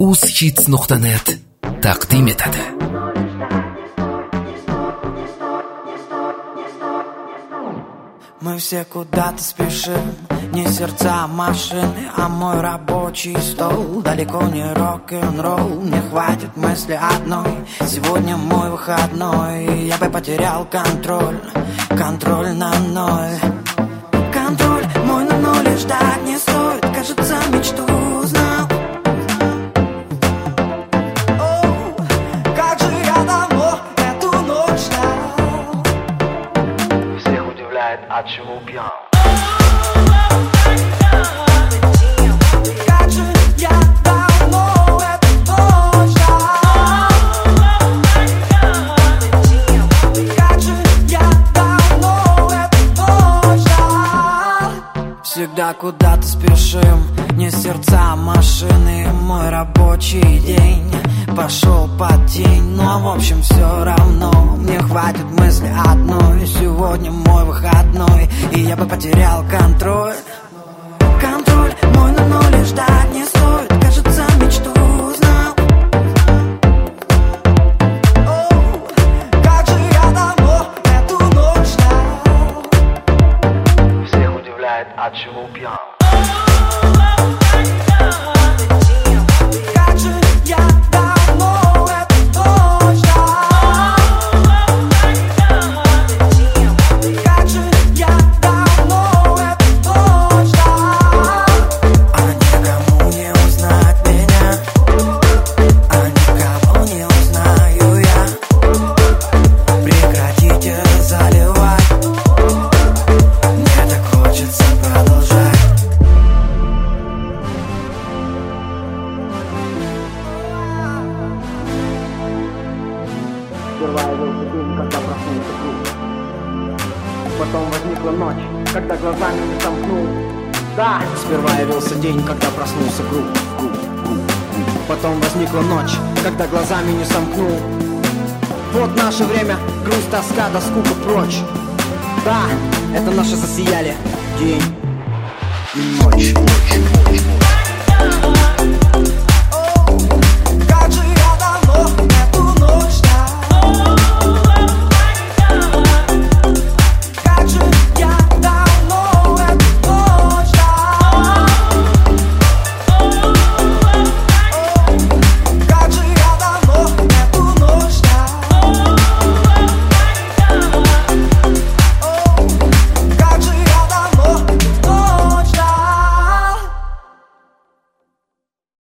uzhits.net taqdim etadi. Мы все куда-то спешим, не сердца машины, а мой рабочий стол. Далеко не рок-н-ролл, мне хватит мысли одной. Сегодня мой выходной, я бы потерял контроль, контроль на ноль. Контроль мой на ноль, и ждать не стоит, кажется, мечту узнал. О, как же я давно эту ночь ждал. Всех удивляет, от чего пьян. Как же я давно эту ночь ждал. Как же я давно эту ночь ждал. Всегда куда-то спешим, не сердца машины. Мой рабочий день пошел под тень, но в общем все равно мне хватит мысли одной. Сегодня мой выходной, и я бы потерял контроль. Контроль мой на ноль, и ждать не стоит, кажется, мечту узнал. О, как же я давно эту ночь ждал. Всех удивляет, от чего пьян. Как же я давно эту ночь ждал. Как же я давно эту ночь ждал. А никому не узнать меня, а никого не узнаю я. Прекратите заливать, мне так хочется продолжать. Сперва явился день, когда проснулся круг. Потом возникла ночь, когда глазами не сомкнул. Да, сперва явился день, когда проснулся круг. Потом возникла ночь, когда глазами не сомкнул. Вот наше время, грусть, тоска, да скука прочь. Да, это наши засияли день и ночь.